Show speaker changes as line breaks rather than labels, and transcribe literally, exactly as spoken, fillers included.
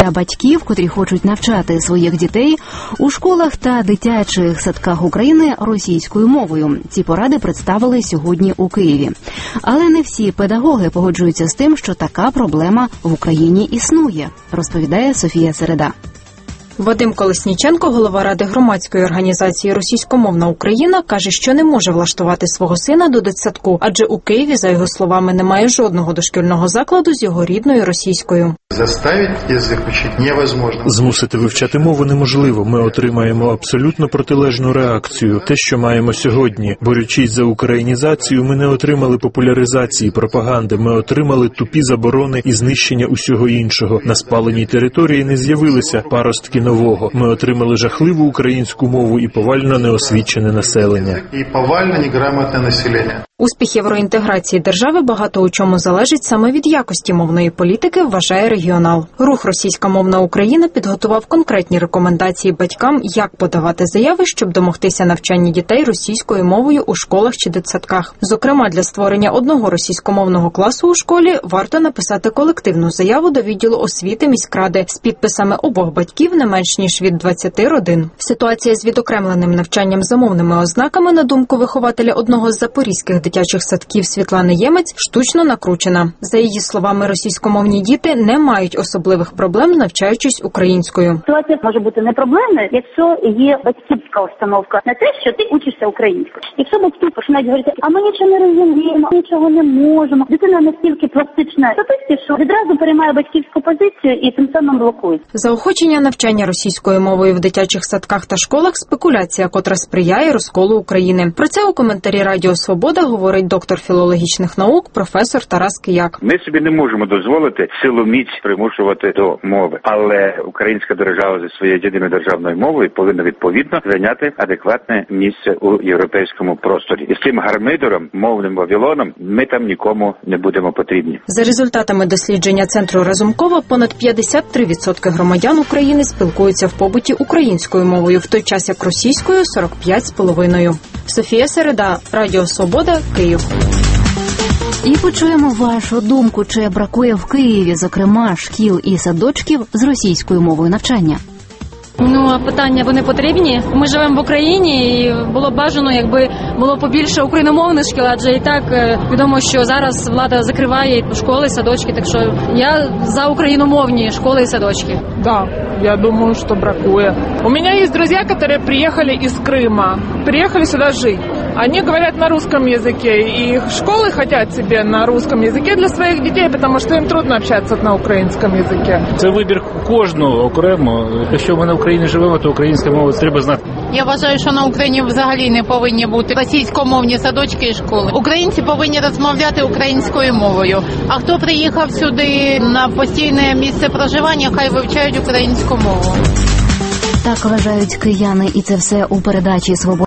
Для батьків, котрі хочуть навчати своїх дітей у школах та дитячих садках України російською мовою. Ці поради представили сьогодні у Києві. Але не всі педагоги погоджуються з тим, що така проблема в Україні існує, розповідає Софія Середа.
Вадим Колесніченко, голова Ради громадської організації «Російськомовна Україна», каже, що не може влаштувати свого сина до дитсадку, адже у Києві, за його словами, немає жодного дошкільного закладу з його рідною російською.
Змусити вивчати мову неможливо. Ми отримаємо абсолютно протилежну реакцію. Те, що маємо сьогодні. Борючись за українізацію, ми не отримали популяризації, пропаганди. Ми отримали тупі заборони і знищення усього іншого. На спаленій території не з'явилися паростки нового. Ми отримали жахливу українську мову і повально неосвічене населення.
І повально неграмотне населення.
Успіх євроінтеграції держави багато у чому залежить саме від якості мовної політики, вважає регіонал. Рух «Російськомовна Україна» підготував конкретні рекомендації батькам, як подавати заяви, щоб домогтися навчання дітей російською мовою у школах чи дитсадках. Зокрема, для створення одного російськомовного класу у школі варто написати колективну заяву до відділу освіти міськради з підписами обох батьків не менш ніж від двадцяти родин. Ситуація з відокремленим навчанням за мовними ознаками, на думку вихователя одного з запорізьких дитячих садків Світлани Ємець, штучно накручена. За її словами, російськомовні діти не мають особливих проблем, навчаючись українською.
Ситуація може бути не проблемною, якщо є батьківська установка на те, що ти учишся українською. Якщо батьки починають говорити, а ми нічого не розуміємо, нічого не можемо, дитина настільки пластична, що відразу переймає батьківську позицію і тим самим блокують.
Заохочення навчання російською мовою в дитячих садках та школах – спекуляція, котра сприяє розколу України. Про це у коментарі Радіо Свобода говорить доктор філологічних наук, професор Тарас Кияк.
Ми собі не можемо дозволити силоміць примушувати до мови, але українська держава зі своєю єдиною державною мовою повинна відповідно зайняти адекватне місце у європейському просторі. І з цим гармидером, мовним вавілоном, ми там нікому не будемо потрібні.
За результатами дослідження Центру Разумкова, понад п'ятдесят три відсотки громадян України спілкуються в побуті українською мовою, в той час як російською – сорок п'ять з половиною. Софія Середа, Радіо Свобода, Київ.
І почуємо вашу думку, чи бракує в Києві, зокрема, шкіл і садочків з російською мовою навчання.
Ну, а питання, вони потрібні? Ми живемо в Україні, і було б бажано, якби було побільше україномовних шкіл, адже і так відомо, що зараз влада закриває школи, садочки, так що я за україномовні школи и садочки.
Да, я думаю, что бракует. У меня есть друзья, которые приехали из Крыма, приехали сюда жить. Они говорят на русском языке, и их школы хотят себе на русском языке для своих детей, потому что им трудно общаться на українському язикі.
Це вибір кожного окремо. Якщо ми на Україні живемо, то українська мова треба знати.
Я вважаю, що на Україні взагалі не повинні бути російськомовні садочки і школи. Українці повинні розмовляти українською мовою. А хто приїхав сюди на постійне місце проживання, хай вивчають українську мову.
Так вважають кияни, і це все у передачі «Свобода».